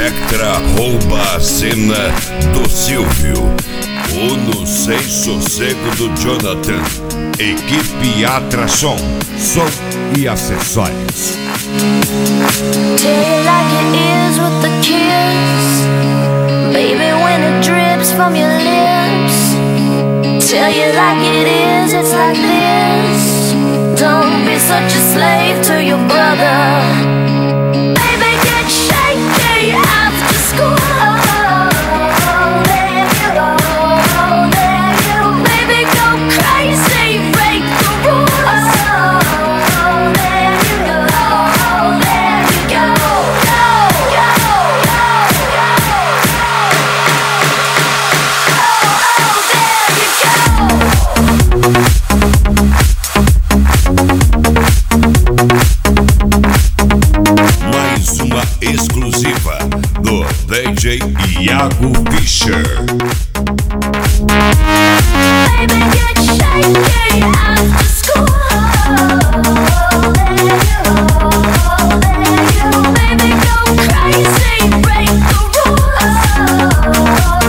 Vectra rouba a cena do Silvio. O No Sem Sossego do Jonathan. Equipe Atração, som e acessórios. Tell you like it is with the kiss, baby, when it drips from your lips. Tell you like it is, it's like this. Don't be such a slave to your brother. Baby, get shaky after school. Exclusiva do DJ Iago Fischer. Baby, get shaky after school. Baby, go crazy, break the rules.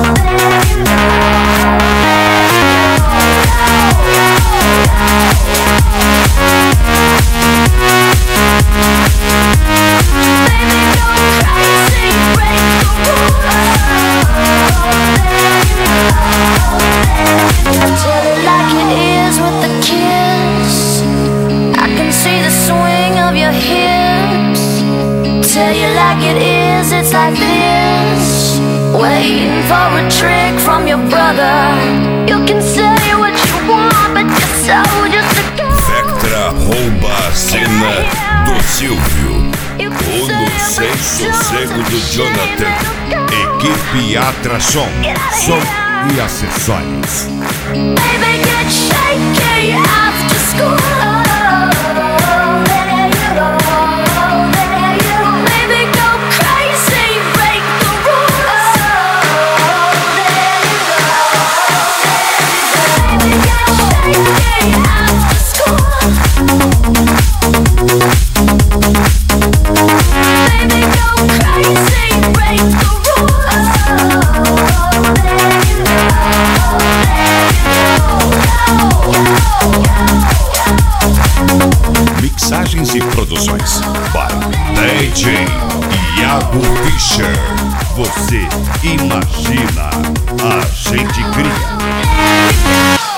Tell you like it is, it's like this. Waiting for a trick from your brother. You can say what you want, but you're so just a girl. Vectra rouba a cena do Silvio. O No Sem Sossego do Jonathan. Equipe Atração, som e acessórios. Baby, get shaky after school. Mixagens e produções by DJ Iago Fischer. Você imagina, a gente cria.